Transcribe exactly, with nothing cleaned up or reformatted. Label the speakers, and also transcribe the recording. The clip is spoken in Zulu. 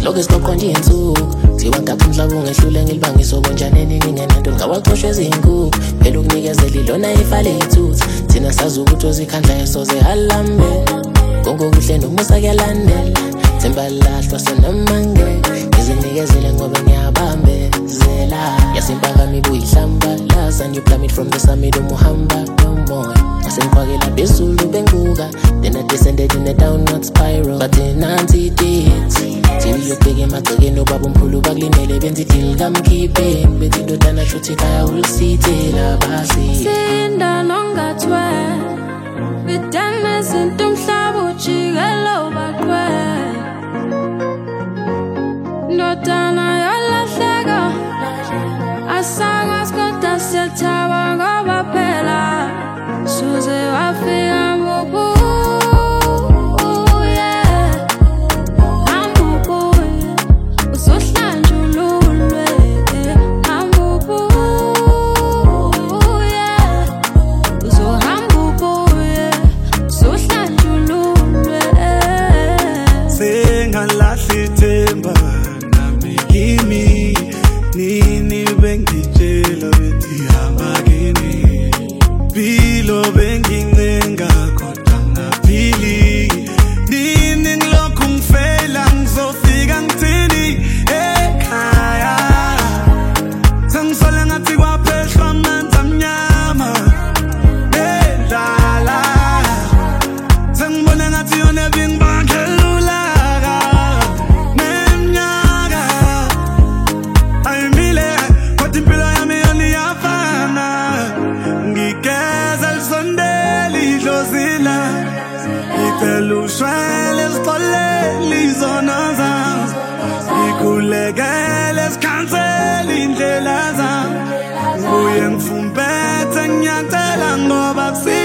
Speaker 1: Siloke siqoqwa nje insuku Thiwa ngapha umhlaba ungehlule ngilibangisa obonjaneni ningenento ngawaxoshwe izinkukhu Phela ukunikezela ilona ifa lethuthu Thina sazi ukuthi ozikhandla esoze alambe Konke kuhle nomusa kuyalandela Themba lahlwa sonamangeke Ngizinikezele ngoba ngiyabambezela Yasimpakami buyihlamba Laza and you plummet from the summit umuhamba no more Asengiqwakela phezulu benguka Then I descended in a downward spiral But in anti-date Till uyobheka emagcekeni obaba umkhulu bakulimele benza idili kamkhiphe Bethi indodana shuthi khaya ulisithela basi
Speaker 2: Sinda nongathwe Bidane izinto umhlaba ujikelo baqwe Ndodana yalahleka Asanga skoda sethawa ngoba phela Suze wafika mbubu
Speaker 3: Themba nami kimi nini bengitshela bethi hamba kini Bilo bengincenga kodwa ngaphili nini ngilokhu ngifela ngizofika ngithini ekhaya Sengisole ngathi kwaphehlwa amanzi amnyama endlala Sengibone ngathi yona bengibangela Ushwele sixolele izono zami Ngikhulekele sikhansele indlela zami Ngibuye ngifumbethe ngiyathela ngoba